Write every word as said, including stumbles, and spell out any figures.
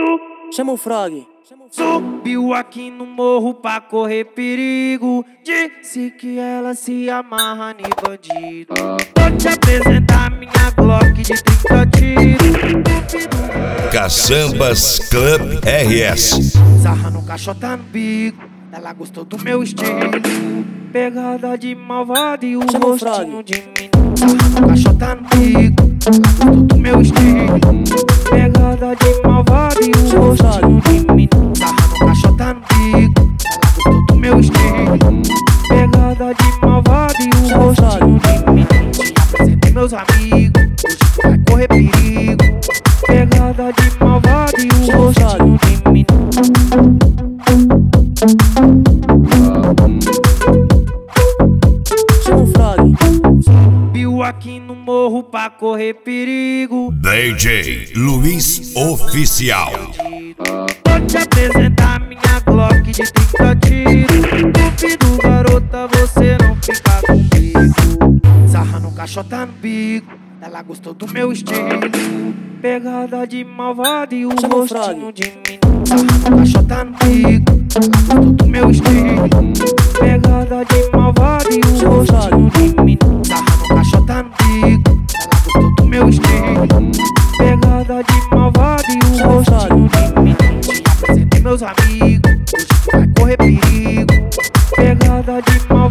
Chama o Frog. Subiu aqui no morro pra correr perigo. Disse que ela se amarra em bandido. Vou te apresentar minha Glock de trinta tiros. Caçambas Club R S. Sarra no caixota no bico. Ela gostou do meu estilo. Pegada de malvado e o Chama o rostinho de menino. Sarra no caixota no bico. Ela gostou do meu estilo. Pegada de malvado e o Chama o rostinho de menino. Sarra no caixota no bico. Ela gostou do meu estilo. Pegada de malvado e o Chama o rostinho de menino. Te apresentei meus amigos. Hoje tu vai correr perigo. Pegada de malvado e o Chama o rostinho de menino. Chama o Frog. Subiu aqui no morro pra correr perigo. D J Luiz Oficial. Vou te apresentar minha Glock de trinta tiros. Duvido, garota, você não fica comigo. Sarra no caixota no bico. Ela gostou do meu estilo. Pegada de malvado e o Chama o rostinho Frog. de menino. Sarra no caixota no bico. Ela gostou do meu estilo. Pegada de malvado e o Chama o rostinho de menino. Sarra no caixota no bico. Ela gostou do meu estilo. Pegada de malvado e o Chama o rostinho de menino. Te apresentei meus amigos. Hoje tu vai correr perigo. Pegada de malvado.